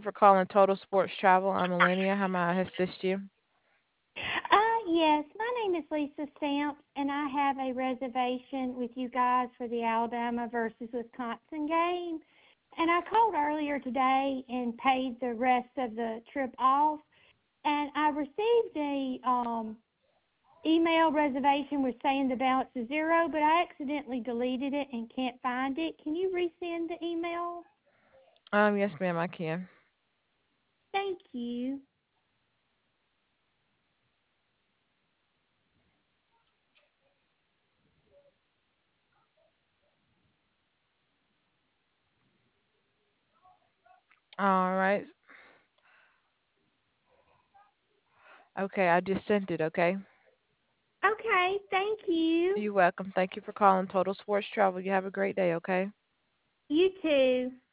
for calling Total Sports Travel. I'm Melania. How may I assist you? Yes, my name is Lisa Stamps, and I have a reservation with you guys for the Alabama versus Wisconsin game. And I called earlier today and paid the rest of the trip off, and I received a email reservation with saying the balance is zero, but I accidentally deleted it and can't find it. Can you resend the email? Yes, ma'am, I can. Thank you. All right. Okay, I just sent it, okay? Okay, thank you. You're welcome. Thank you for calling Total Sports Travel. You have a great day, okay? You too.